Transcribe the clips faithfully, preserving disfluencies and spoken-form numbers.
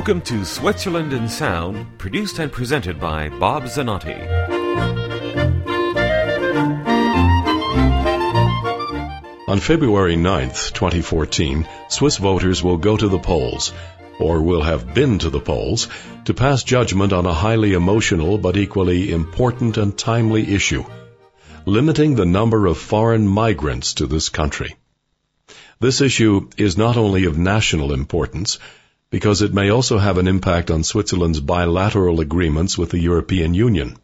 Welcome to Switzerland in Sound, produced and presented by Bob Zanotti. On February ninth, twenty fourteen, Swiss voters will go to the polls, or will have been to the polls, to pass judgment on a highly emotional but equally important and timely issue, limiting the number of foreign migrants to this country. This issue is not only of national importance, because it may also have an impact on Switzerland's bilateral agreements with the European Union.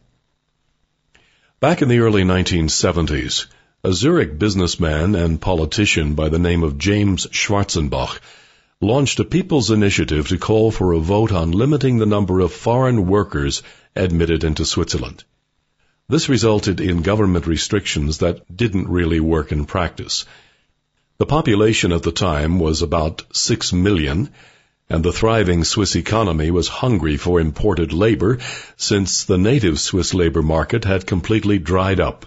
Back in the early nineteen seventies, a Zurich businessman and politician by the name of James Schwarzenbach launched a people's initiative to call for a vote on limiting the number of foreign workers admitted into Switzerland. This resulted in government restrictions that didn't really work in practice. The population at the time was about six million, and the thriving Swiss economy was hungry for imported labor since the native Swiss labor market had completely dried up.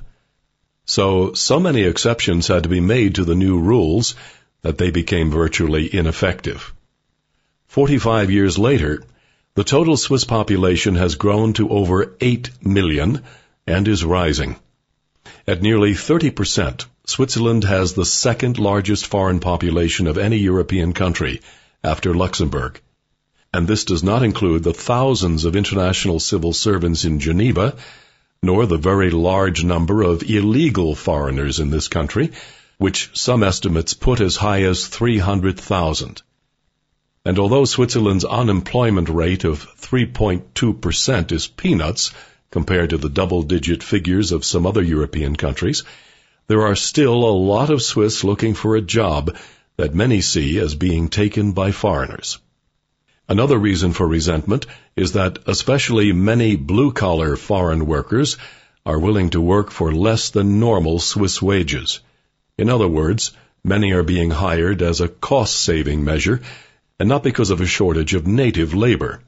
So, so many exceptions had to be made to the new rules that they became virtually ineffective. Forty-five years later, the total Swiss population has grown to over eight million and is rising. At nearly thirty percent, Switzerland has the second largest foreign population of any European country, after Luxembourg. And this does not include the thousands of international civil servants in Geneva, nor the very large number of illegal foreigners in this country, which some estimates put as high as three hundred thousand. And although Switzerland's unemployment rate of three point two percent is peanuts compared to the double-digit figures of some other European countries, there are still a lot of Swiss looking for a job that many see as being taken by foreigners. Another reason for resentment is that especially many blue-collar foreign workers are willing to work for less than normal Swiss wages. In other words, many are being hired as a cost-saving measure and not because of a shortage of native labor.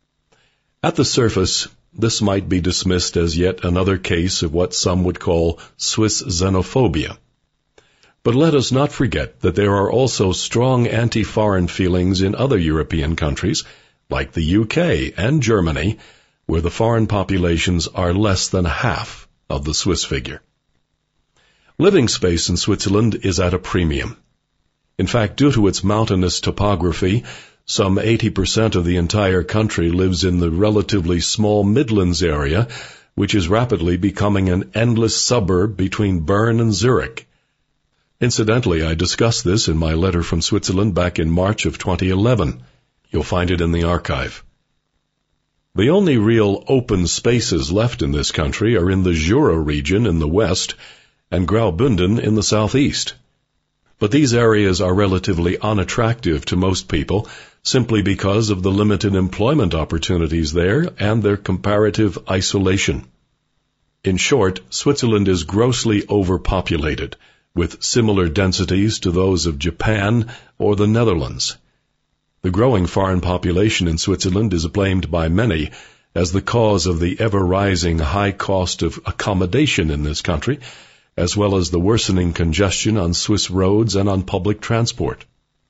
At the surface, this might be dismissed as yet another case of what some would call Swiss xenophobia. But let us not forget that there are also strong anti-foreign feelings in other European countries, like the U K and Germany, where the foreign populations are less than half of the Swiss figure. Living space in Switzerland is at a premium. In fact, due to its mountainous topography, some eighty percent of the entire country lives in the relatively small Midlands area, which is rapidly becoming an endless suburb between Bern and Zurich. Incidentally, I discussed this in my letter from Switzerland back in March of twenty eleven. You'll find it in the archive. The only real open spaces left in this country are in the Jura region in the west and Graubünden in the southeast. But these areas are relatively unattractive to most people simply because of the limited employment opportunities there and their comparative isolation. In short, Switzerland is grossly overpopulated, with similar densities to those of Japan or the Netherlands. The growing foreign population in Switzerland is blamed by many as the cause of the ever-rising high cost of accommodation in this country, as well as the worsening congestion on Swiss roads and on public transport.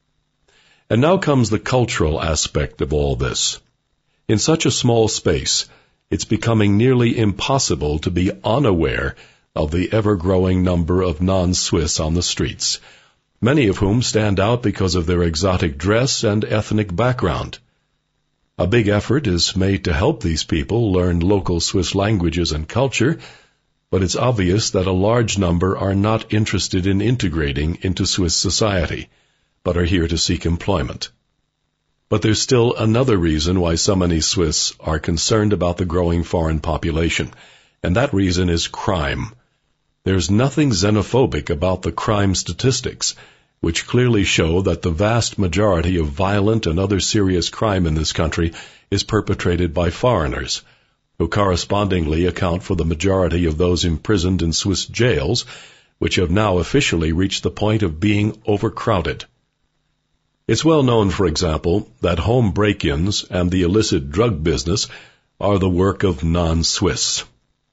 And now comes the cultural aspect of all this. In such a small space, it's becoming nearly impossible to be unaware of the ever-growing number of non-Swiss on the streets, many of whom stand out because of their exotic dress and ethnic background. A big effort is made to help these people learn local Swiss languages and culture, but it's obvious that a large number are not interested in integrating into Swiss society, but are here to seek employment. But there's still another reason why so many Swiss are concerned about the growing foreign population, and that reason is crime. There's nothing xenophobic about the crime statistics, which clearly show that the vast majority of violent and other serious crime in this country is perpetrated by foreigners, who correspondingly account for the majority of those imprisoned in Swiss jails, which have now officially reached the point of being overcrowded. It's well known, for example, that home break-ins and the illicit drug business are the work of non-Swiss.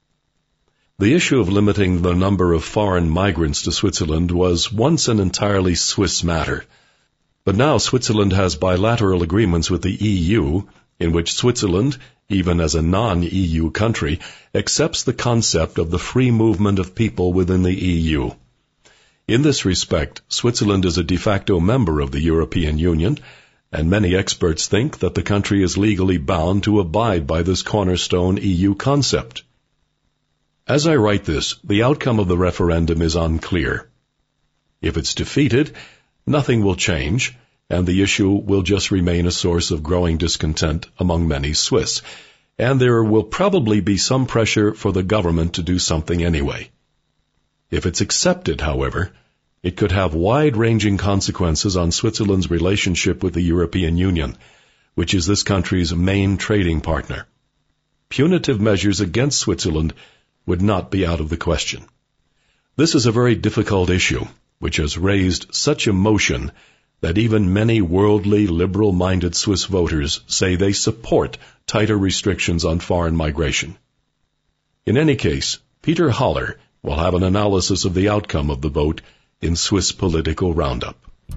The issue of limiting the number of foreign migrants to Switzerland was once an entirely Swiss matter. But now Switzerland has bilateral agreements with the E U, in which Switzerland, even as a non-E U country, accepts the concept of the free movement of people within the E U. In this respect, Switzerland is a de facto member of the European Union, and many experts think that the country is legally bound to abide by this cornerstone E U concept. As I write this, the outcome of the referendum is unclear. If it's defeated, nothing will change, and the issue will just remain a source of growing discontent among many Swiss, and there will probably be some pressure for the government to do something anyway. If it's accepted, however, it could have wide-ranging consequences on Switzerland's relationship with the European Union, which is this country's main trading partner. Punitive measures against Switzerland would not be out of the question. This is a very difficult issue, which has raised such emotion that even many worldly, liberal-minded Swiss voters say they support tighter restrictions on foreign migration. In any case, Peter Haller will have an analysis of the outcome of the vote in Swiss Political Roundup.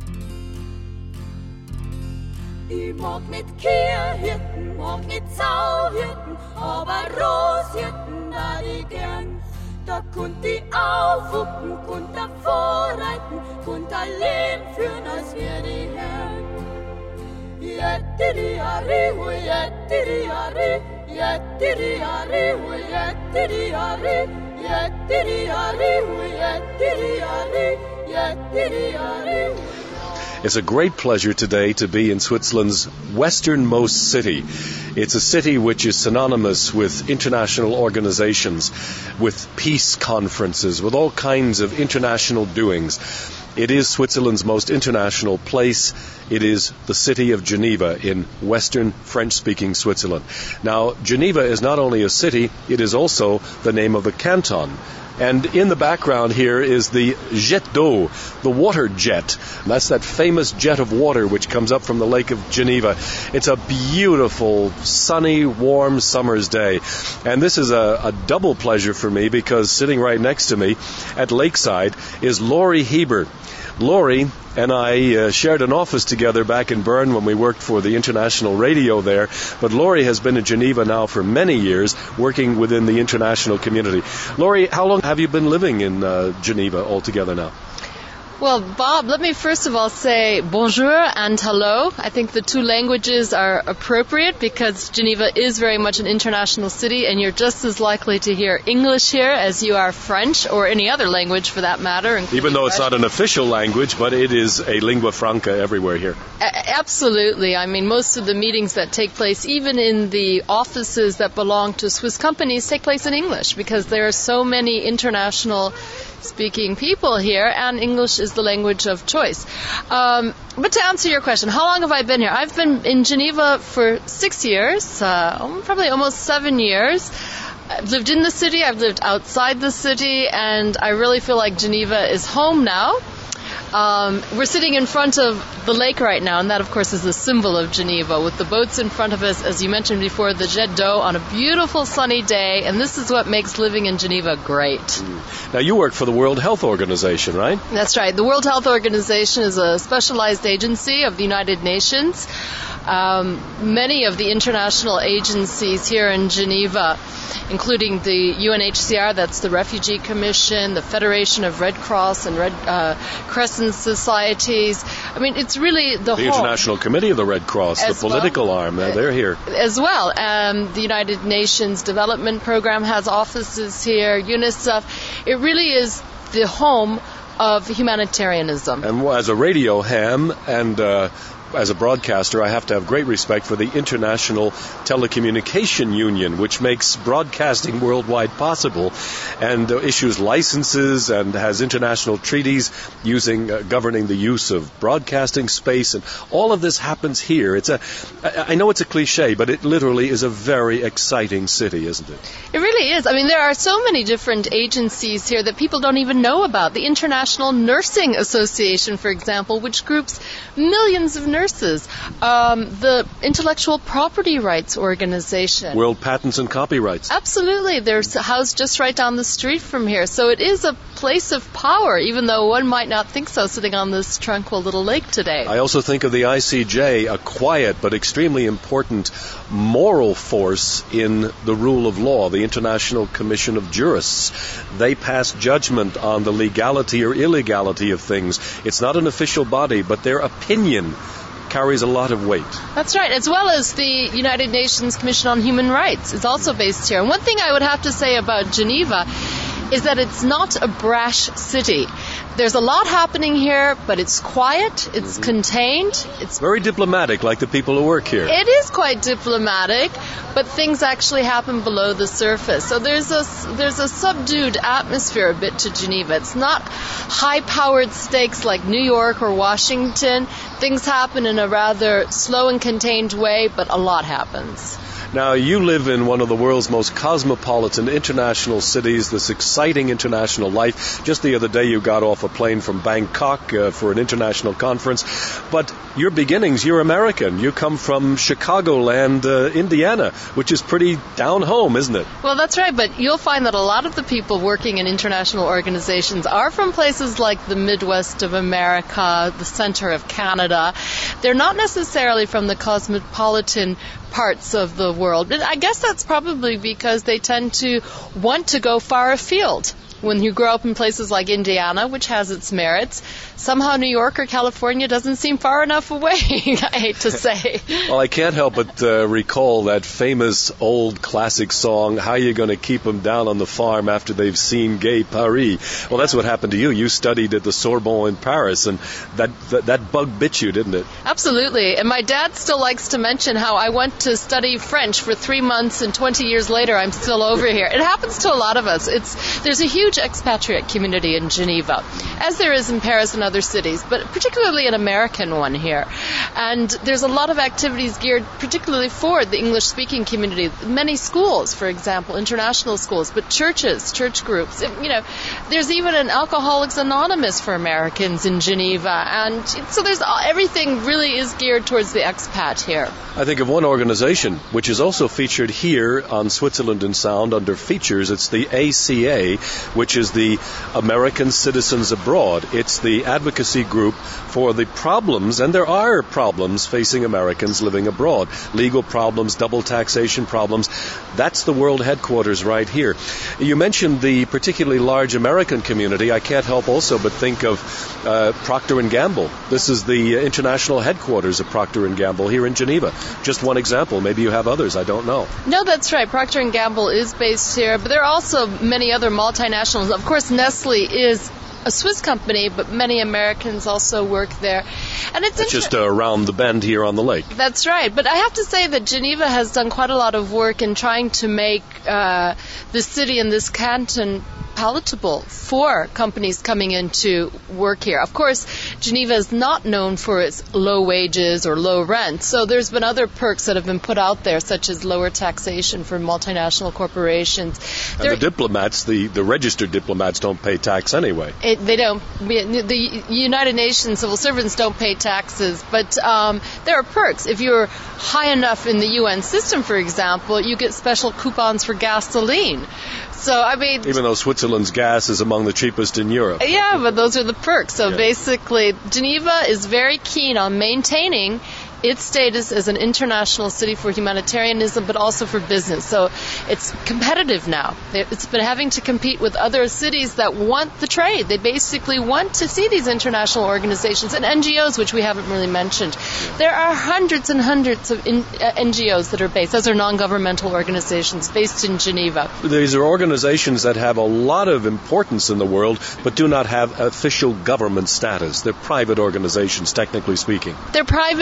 Ich mag nicht Kehrhirten, mag nicht Sauhirten, aber Roshirten da die gern. Da konnt die aufhucken, konnt da vorreiten, konnt da Leben führen, als wär die Herren. Jettiri-ari, hu jettiri-ari, jettiri-ari, hu jettiri-ari, jettiri-ari, hu jettiri-ari, jettiri-ari, hu. It's a great pleasure today to be in Switzerland's westernmost city. It's a city which is synonymous with international organizations, with peace conferences, with all kinds of international doings. It is Switzerland's most international place. It is the city of Geneva in western French-speaking Switzerland. Now, Geneva is not only a city, it is also the name of a canton. And in the background here is the jet d'eau, the water jet. That's that famous jet of water which comes up from the Lake of Geneva. It's a beautiful, sunny, warm summer's day. And this is a, a double pleasure for me because sitting right next to me at Lakeside is Laurie Hebert. Laurie and I uh, shared an office together back in Bern when we worked for the international radio there. But Laurie has been in Geneva now for many years, working within the international community. Laurie, how long have you been living in uh, Geneva altogether now? Well, Bob, let me first of all say bonjour and hello. I think the two languages are appropriate because Geneva is very much an international city and you're just as likely to hear English here as you are French or any other language for that matter. Even though it's not an official language, but it is a lingua franca everywhere here. A- absolutely. I mean, most of the meetings that take place, even in the offices that belong to Swiss companies, take place in English because there are so many international speaking people here, and English is the language of choice. Um, but to answer your question, how long have I been here? I've been in Geneva for six years, uh, probably almost seven years. I've lived in the city, I've lived outside the city, and I really feel like Geneva is home now. Um, we're sitting in front of the lake right now, and that, of course, is the symbol of Geneva, with the boats in front of us, as you mentioned before, the jet d'eau on a beautiful sunny day, and this is what makes living in Geneva great. Now, you work for the World Health Organization, right? That's right. The World Health Organization is a specialized agency of the United Nations. Um, many of the international agencies here in Geneva, including the U N H C R, that's the Refugee Commission, the Federation of Red Cross and Red uh, Crescent Societies. I mean, it's really the, the whole... International Committee of the Red Cross, as the political well, arm, uh, they're here. As well. Um, the United Nations Development Program has offices here, UNICEF. It really is the home of humanitarianism. And as a radio ham and uh, as a broadcaster, I have to have great respect for the International Telecommunication Union, which makes broadcasting worldwide possible and uh, issues licenses and has international treaties using uh, governing the use of broadcasting space. And all of this happens here. It's a, I, I know it's a cliche, but it literally is a very exciting city, isn't it? It really really is. I mean, there are so many different agencies here that people don't even know about. The International Nursing Association, for example, which groups millions of nurses. Um, the Intellectual Property Rights Organization. World Patents and Copyrights. Absolutely. There's a house just right down the street from here. So it is a place of power, even though one might not think so sitting on this tranquil little lake today. I also think of the I C J, a quiet but extremely important moral force in the rule of law, the International Commission of Jurists. They pass judgment on the legality or illegality of things. It's not an official body, but their opinion carries a lot of weight. That's right, as well as the United Nations Commission on Human Rights is also based here. And one thing I would have to say about Geneva is that it's not a brash city. There's a lot happening here, but it's quiet, it's mm-hmm. contained. It's very diplomatic, like the people who work here. It is quite diplomatic, but things actually happen below the surface. So there's a, there's a subdued atmosphere a bit to Geneva. It's not high-powered stakes like New York or Washington. Things happen in a rather slow and contained way, but a lot happens. Now, you live in one of the world's most cosmopolitan international cities, this exciting international life. Just the other day you got off a plane from Bangkok uh, for an international conference. But your beginnings, you're American. You come from Chicagoland, uh, Indiana, which is pretty down home, isn't it? Well, that's right, but you'll find that a lot of the people working in international organizations are from places like the Midwest of America, the center of Canada. They're not necessarily from the cosmopolitan parts of the world. But I guess that's probably because they tend to want to go far afield. When you grow up in places like Indiana, which has its merits, somehow New York or California doesn't seem far enough away, I hate to say. Well, I can't help but uh, recall that famous old classic song, How You Gonna Keep 'Em Down on the Farm After They've Seen Gay Paris. Well, that's what happened to you. You studied at the Sorbonne in Paris, and that, that, that bug bit you, didn't it? Absolutely. And my dad still likes to mention how I went to study French for three months, and twenty years later I'm still over here. It happens to a lot of us. It's There's a huge expatriate community in Geneva, as there is in Paris and other cities, but particularly an American one here. And there's a lot of activities geared particularly for the English-speaking community. Many schools, for example, international schools, but churches, church groups. You know, there's even an Alcoholics Anonymous for Americans in Geneva, and so there's everything really is geared towards the expat here. I think of one organization which is also featured here on Switzerland in Sound under features. It's the A C A, which is the American Citizens Abroad. It's the advocacy group for the problems, and there are problems facing Americans living abroad. Legal problems, double taxation problems. That's the world headquarters right here. You mentioned the particularly large American community. I can't help also but think of uh, Procter and Gamble. This is the international headquarters of Procter and Gamble here in Geneva. Just one example. Maybe you have others. I don't know. No, that's right. Procter and Gamble is based here, but there are also many other multinationals. Of course, Nestle is a Swiss company, but many Americans also work there. And it's, it's just uh, around the bend here on the lake. That's right. But I have to say that Geneva has done quite a lot of work in trying to make uh, this city and this canton palatable for companies coming in to work here. Of course, Geneva is not known for its low wages or low rent, so there's been other perks that have been put out there, such as lower taxation for multinational corporations. And They're, the diplomats, the, the registered diplomats, don't pay tax anyway. It, they don't. The United Nations civil servants don't pay taxes, but um, there are perks. If you're high enough in the U N system, for example, you get special coupons for gasoline. So, I mean... Even though Switzerland's gas is among the cheapest in Europe. Yeah, but those are the perks. So yeah. Basically, Geneva is very keen on maintaining its status as an international city for humanitarianism, but also for business. So it's competitive now. It's been having to compete with other cities that want the trade. They basically want to see these international organizations and N G Os, which we haven't really mentioned. There are hundreds and hundreds of in, uh, N G Os that are based. Those are non-governmental organizations based in Geneva. These are organizations that have a lot of importance in the world, but do not have official government status. They're private organizations, technically speaking. They're private organizations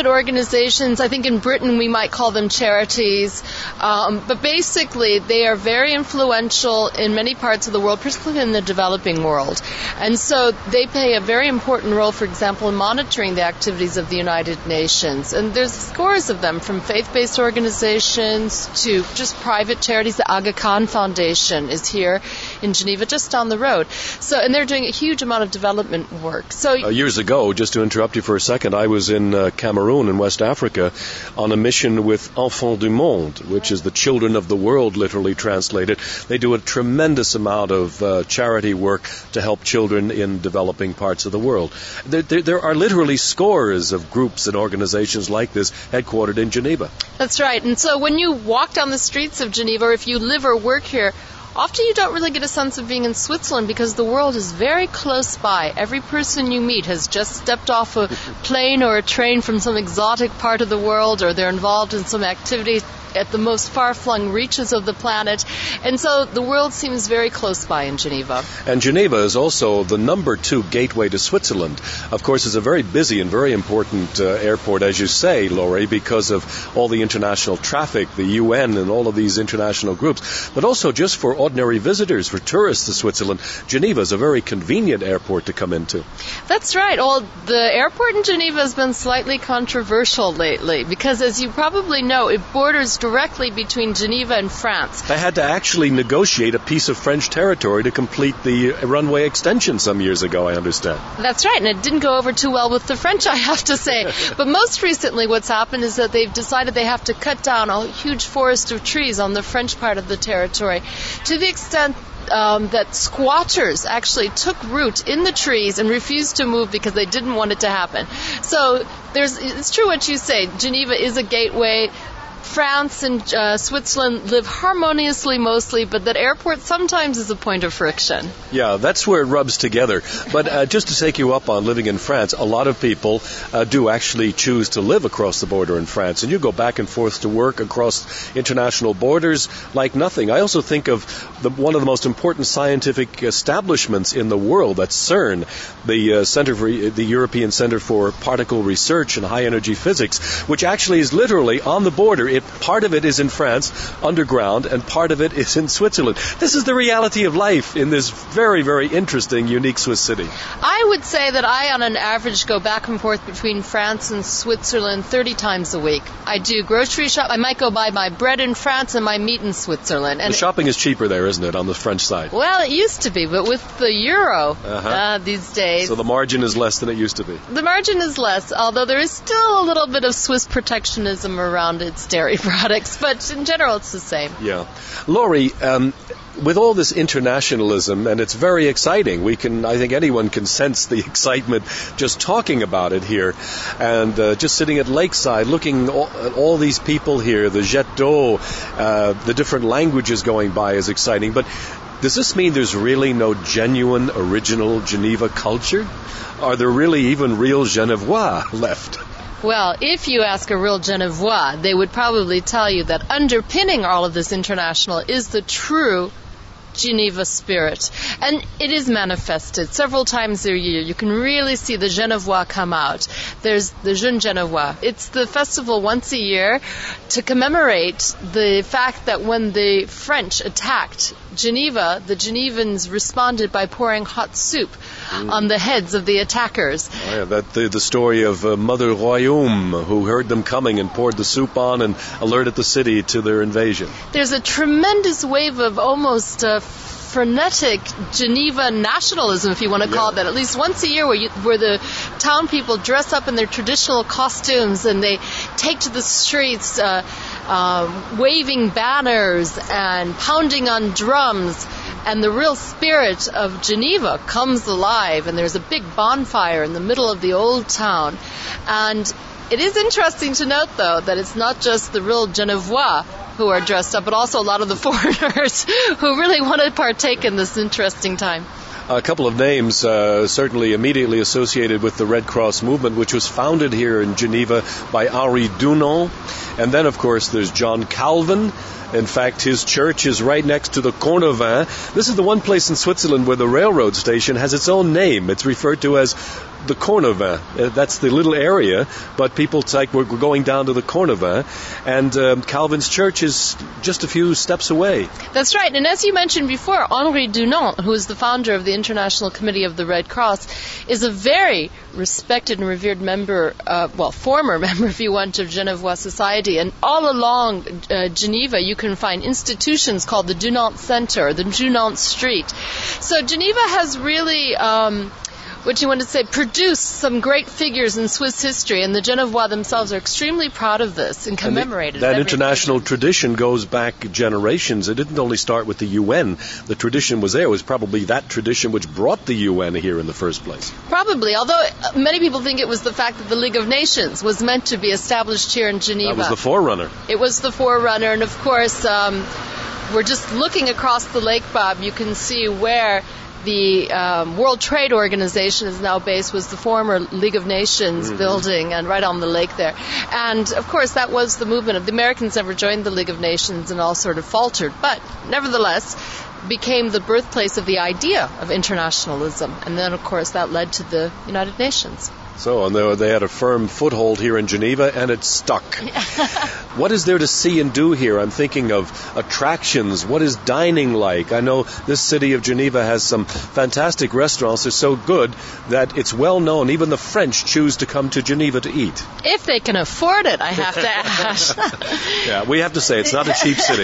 organizations. I think in Britain we might call them charities. Um, but basically, they are very influential in many parts of the world, particularly in the developing world. And so they play a very important role, for example, in monitoring the activities of the United Nations. And there's scores of them, from faith-based organizations to just private charities. The Aga Khan Foundation is here in Geneva, just down the road. So, and they're doing a huge amount of development work. So uh, years ago, just to interrupt you for a second, I was in uh, Cameroon in West Africa on a mission with Enfants du Monde, which is the children of the world, literally translated. They do a tremendous amount of uh, charity work to help children in developing parts of the world. There, there, there are literally scores of groups and organizations like this headquartered in Geneva. That's right. And so when you walk down the streets of Geneva, or if you live or work here, often you don't really get a sense of being in Switzerland because the world is very close by. Every person you meet has just stepped off a plane or a train from some exotic part of the world, or they're involved in some activity at the most far-flung reaches of the planet. And so the world seems very close by in Geneva. And Geneva is also the number two gateway to Switzerland. Of course, it's a very busy and very important uh, airport, as you say, Laurie, because of all the international traffic, the U N and all of these international groups. But also just for ordinary visitors, for tourists to Switzerland, Geneva is a very convenient airport to come into. That's right. Well, the airport in Geneva has been slightly controversial lately because, as you probably know, it borders directly between Geneva and France. They had to actually negotiate a piece of French territory to complete the runway extension some years ago, I understand. That's right, and it didn't go over too well with the French, I have to say. But most recently what's happened is that they've decided they have to cut down a huge forest of trees on the French part of the territory, to the extent Um, that squatters actually took root in the trees and refused to move because they didn't want it to happen. So there's, it's true what you say. Geneva is a gateway. France and uh, Switzerland live harmoniously mostly, but that airport sometimes is a point of friction. Yeah, that's where it rubs together. But uh, just to take you up on living in France, a lot of people uh, do actually choose to live across the border in France, and you go back and forth to work across international borders like nothing. I also think of the, one of the most important scientific establishments in the world, that's CERN, the uh, Center for the European Center for Particle Research and High Energy Physics, which actually is literally on the border. It, part of it is in France, underground, and part of it is in Switzerland. This is the reality of life in this very, very interesting, unique Swiss city. I would say that I, on an average, go back and forth between France and Switzerland thirty times a week. I do grocery shop. I might go buy my bread in France and my meat in Switzerland. And the shopping is cheaper there, isn't it, on the French side? Well, it used to be, but with the euro uh-huh. uh, these days... So the margin is less than it used to be. The margin is less, although there is still a little bit of Swiss protectionism around its dairy products, but in general it's the same. Yeah. Laurie, um, with all this internationalism, and it's very exciting, we can, I think anyone can sense the excitement just talking about it here, and uh, just sitting at Lakeside, looking all, at all these people here, the jet d'eau, uh, the different languages going by is exciting, but does this mean there's really no genuine, original Geneva culture? Are there really even real Genevois left? Well, if you ask a real Genevois, they would probably tell you that underpinning all of this international is the true Geneva spirit. And it is manifested several times a year. You can really see the Genevois come out. There's the Jeune Genevois. It's the festival once a year to commemorate the fact that when the French attacked Geneva, the Genevans responded by pouring hot soup mm. on the heads of the attackers. Oh, yeah, that the, the story of uh, Mother Royaume, who heard them coming and poured the soup on and alerted the city to their invasion. There's a tremendous wave of almost uh, frenetic Geneva nationalism, if you want to call yeah. it that, at least once a year, where, you, where the town people dress up in their traditional costumes and they take to the streets uh, uh, waving banners and pounding on drums, and the real spirit of Geneva comes alive, and there's a big bonfire in the middle of the old town. And it is interesting to note, though, that it's not just the real Genevois who are dressed up, but also a lot of the foreigners who really want to partake in this interesting time. A couple of names uh, certainly immediately associated with the Red Cross movement, which was founded here in Geneva by Henri Dunant. And then, of course, there's John Calvin In fact, his church is right next to the Cornevin. This is the one place in Switzerland where the railroad station has its own name. It's referred to as the Cornevin. Uh, that's the little area, but people think we're going down to the Cornevin, and um, Calvin's church is just a few steps away. That's right, and as you mentioned before, Henri Dunant, who is the founder of the International Committee of the Red Cross, is a very respected and revered member, uh, well, former member, if you want, of Genevois society, and all along uh, Geneva you can find institutions called the Dunant Center, the Dunant Street. So Geneva has really... Um, what you want to say, produced some great figures in Swiss history, and the Genevois themselves are extremely proud of this and commemorate it. That international occasion. Tradition goes back generations. It didn't only start with the U N. The tradition was there. It was probably that tradition which brought the U N here in the first place. Probably, although many people think it was the fact that the League of Nations was meant to be established here in Geneva. That was the forerunner. It was the forerunner, and of course, um, we're just looking across the lake, Bob. You can see where the um, World Trade Organization is now based, was the former League of Nations mm-hmm. building, and right on the lake there. And, of course, that was the movement of the Americans never joined the League of Nations and all sort of faltered. But, nevertheless, became the birthplace of the idea of internationalism. And then, of course, that led to the United Nations. So, and they, they had a firm foothold here in Geneva, and it stuck. What is there to see and do here? I'm thinking of attractions. What is dining like? I know this city of Geneva has some fantastic restaurants. They're so good that it's well known. Even the French choose to come to Geneva to eat. If they can afford it, I have to add. Yeah, we have to say it's not a cheap city.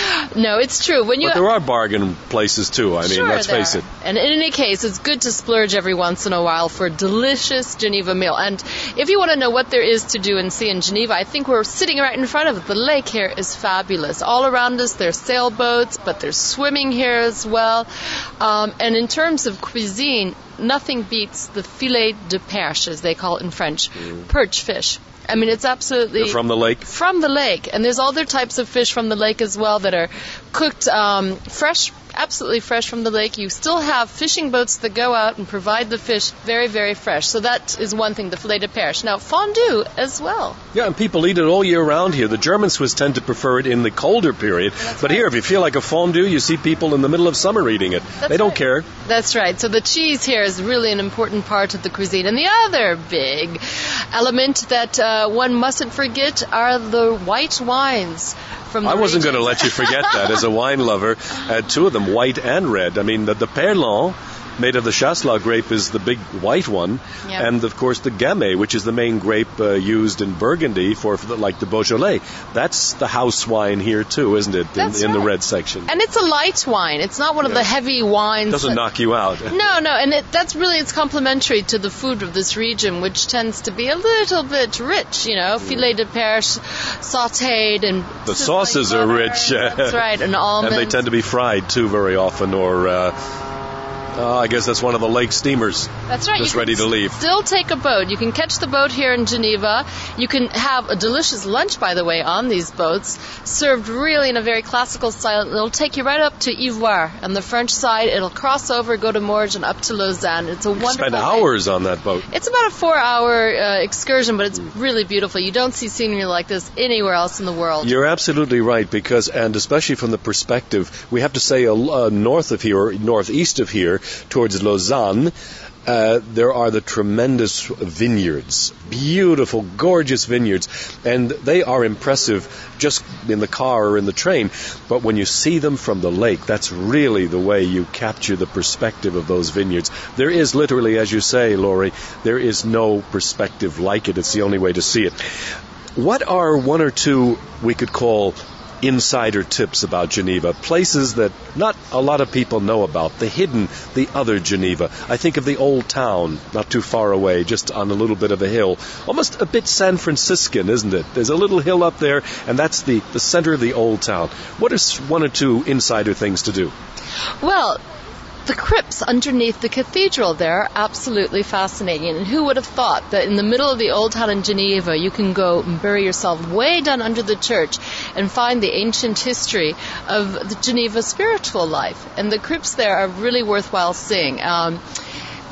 No, it's true. When you but there are bargain places, too. I mean, sure let's there face it. And in any case, it's good to splurge every once in a while for a delicious Geneva meal. And if you want to know what there is to do and see in Geneva, I think we're sitting right in front of it. The lake here is fabulous. All around us there's sailboats, but there's swimming here as well. Um, and in terms of cuisine, nothing beats the filet de perche, as they call it in French, mm. perch fish. I mean, it's absolutely... They're from the lake? From the lake. And there's other types of fish from the lake as well that are cooked um, fresh, absolutely fresh from the lake. You still have fishing boats that go out and provide the fish very, very fresh. So that is one thing, the filet de perche. Now, fondue as well. Yeah, and people eat it all year round here. The German Swiss tend to prefer it in the colder period. That's but right. Here, if you feel like a fondue, you see people in the middle of summer eating it. That's they don't right. care. That's right. So the cheese here is really an important part of the cuisine. And the other big element that uh, one mustn't forget are the white wines. From the I wasn't regions. going to let you forget that. As a wine lover, I had two of them, white and red. I mean, the, the Perlan, made of the Chasselas grape, is the big white one. Yep. And, of course, the Gamay, which is the main grape uh, used in Burgundy for, for the, like the Beaujolais. That's the house wine here, too, isn't it, in, in the red section? And it's a light wine. It's not one of yeah. the heavy wines. It doesn't that, knock you out. No, no, and it, that's really, it's complementary to the food of this region, which tends to be a little bit rich, you know, mm. filet de perche, sautéed, and... The sauces butter. Are rich. That's right, and almonds. And they tend to be fried, too, very often, or... Uh, Uh, I guess that's one of the lake steamers. That's right. Just you ready to leave. Still take a boat. You can catch the boat here in Geneva. You can have a delicious lunch, by the way, on these boats, served really in a very classical style. It'll take you right up to Ivoire on the French side. It'll cross over, go to Morges, and up to Lausanne. It's a you wonderful. Spend hours way. on that boat. It's about a four-hour uh, excursion, but it's really beautiful. You don't see scenery like this anywhere else in the world. You're absolutely right, because, and especially from the perspective, we have to say uh, north of here, or northeast of here, towards Lausanne, uh, there are the tremendous vineyards, beautiful, gorgeous vineyards, and they are impressive just in the car or in the train, but when you see them from the lake, that's really the way you capture the perspective of those vineyards. There is literally, as you say, Laurie, there is no perspective like it. It's the only way to see it. What are one or two we could call insider tips about Geneva, places that not a lot of people know about, the hidden, the other Geneva? I think of the old town, not too far away, just on a little bit of a hill, almost a bit San Franciscan, isn't it? There's a little hill up there, and that's the, the center of the old town. What is one or two insider things to do? Well, the crypts underneath the cathedral there are absolutely fascinating. And who would have thought that in the middle of the old town in Geneva, you can go and bury yourself way down under the church and find the ancient history of the Geneva spiritual life. And the crypts there are really worthwhile seeing. Um,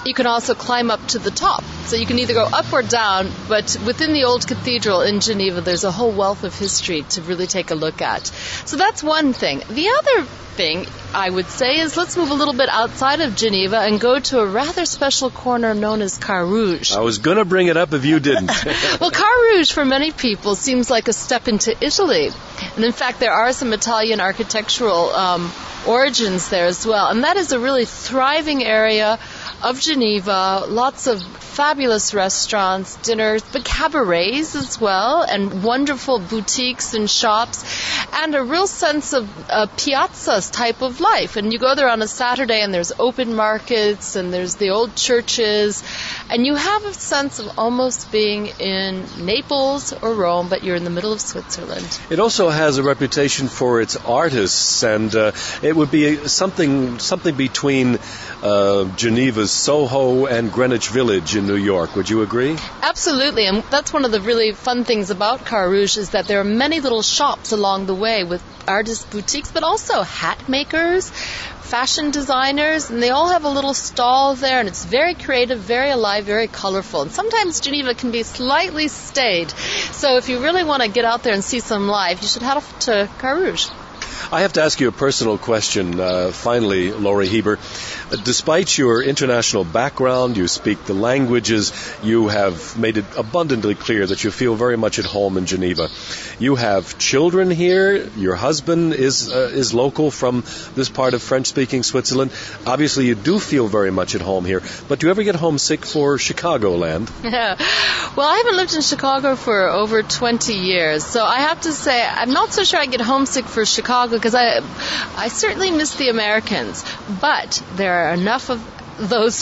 You can also climb up to the top. So you can either go up or down, but within the old cathedral in Geneva, there's a whole wealth of history to really take a look at. So that's one thing. The other thing, I would say, is let's move a little bit outside of Geneva and go to a rather special corner known as Carouge. I was going to bring it up if you didn't. Well, Carouge, for many people, seems like a step into Italy. And in fact, there are some Italian architectural um, origins there as well. And that is a really thriving area of Geneva, lots of fabulous restaurants, dinners, but cabarets as well, and wonderful boutiques and shops, and a real sense of uh, piazzas type of life. And you go there on a Saturday, and there's open markets, and there's the old churches, and you have a sense of almost being in Naples or Rome, but you're in the middle of Switzerland. It also has a reputation for its artists, and uh, it would be something something between uh, Geneva's Soho and Greenwich Village in New York. Would you agree? Absolutely, and that's one of the really fun things about Carouge is that there are many little shops along the way with artist boutiques, but also hat makers, fashion designers, and they all have a little stall there, and it's very creative, very alive, very colorful. And sometimes Geneva can be slightly staid. So if you really want to get out there and see some life, you should head off to Carouge. I have to ask you a personal question, uh, finally, Laurie Heber. Uh, despite your international background, you speak the languages, you have made it abundantly clear that you feel very much at home in Geneva. You have children here. Your husband is uh, is local from this part of French-speaking Switzerland. Obviously, you do feel very much at home here. But do you ever get homesick for Chicagoland? Yeah. Well, I haven't lived in Chicago for over twenty years, so I have to say I'm not so sure I get homesick for Chicago, because I, I certainly miss the Americans, but there are enough of those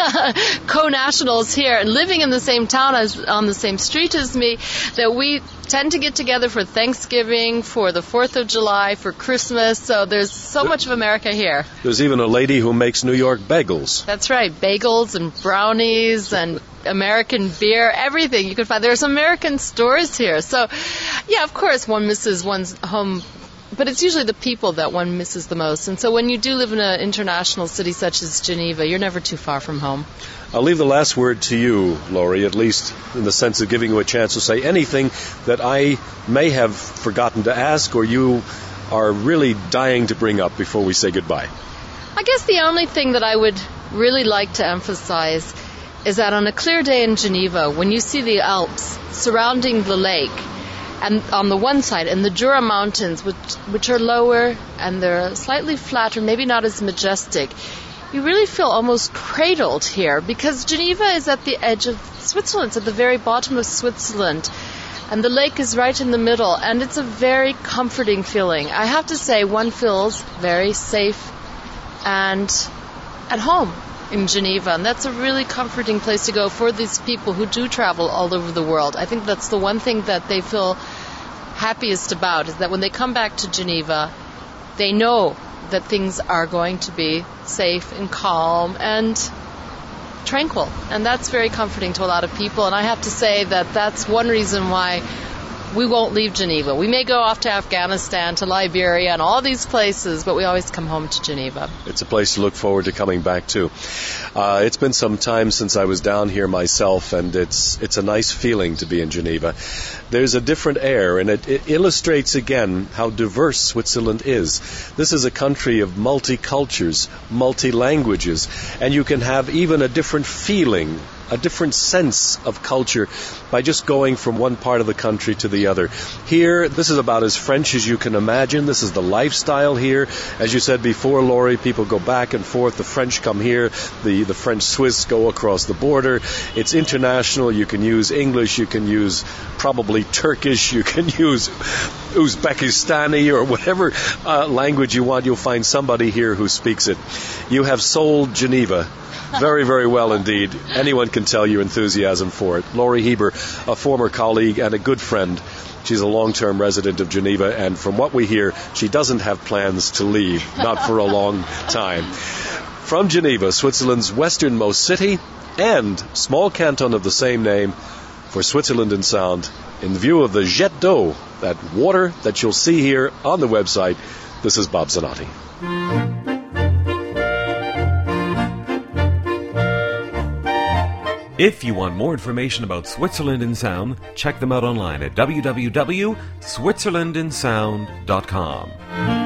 co-nationals here and living in the same town as on the same street as me that we tend to get together for Thanksgiving, for the fourth of July, for Christmas. So there's so much of America here. There's even a lady who makes New York bagels. That's right, bagels and brownies and American beer, everything you can find. There's American stores here. So, yeah, of course, one misses one's home, but it's usually the people that one misses the most. And so when you do live in an international city such as Geneva, you're never too far from home. I'll leave the last word to you, Laurie, at least in the sense of giving you a chance to say anything that I may have forgotten to ask or you are really dying to bring up before we say goodbye. I guess the only thing that I would really like to emphasize is that on a clear day in Geneva, when you see the Alps surrounding the lake, and on the one side, and the Jura Mountains, which which are lower and they're slightly flatter, maybe not as majestic, you really feel almost cradled here, because Geneva is at the edge of Switzerland. It's at the very bottom of Switzerland, and the lake is right in the middle, and it's a very comforting feeling. I have to say, one feels very safe and at home in Geneva, and that's a really comforting place to go for these people who do travel all over the world. I think that's the one thing that they feel happiest about, is that when they come back to Geneva, they know that things are going to be safe and calm and tranquil, and that's very comforting to a lot of people. And I have to say that that's one reason why we won't leave Geneva. We may go off to Afghanistan, to Liberia, and all these places, but we always come home to Geneva. It's a place to look forward to coming back to. Uh, it's been some time since I was down here myself, and it's it's a nice feeling to be in Geneva. There's a different air, and it, it illustrates again how diverse Switzerland is. This is a country of multi-cultures, multi-languages, and you can have even a different feeling, a different sense of culture by just going from one part of the country to the other. Here, this is about as French as you can imagine. This is the lifestyle here. As you said before, Laurie, people go back and forth. The French come here. The, the French Swiss go across the border. It's international. You can use English. You can use probably Turkish. You can use Uzbekistani or whatever uh, language you want. You'll find somebody here who speaks it. You have sold Geneva very, very well indeed. Anyone can tell your enthusiasm for it. Laurie Heber, a former colleague and a good friend. She's a long-term resident of Geneva, and from what we hear, she doesn't have plans to leave, not for a long time. From Geneva, Switzerland's westernmost city and small canton of the same name, for Switzerland in Sound, in view of the jet d'eau, that water that you'll see here on the website, this is Bob Zanotti. If you want more information about Switzerland in Sound, check them out online at w w w dot switzerland in sound dot com.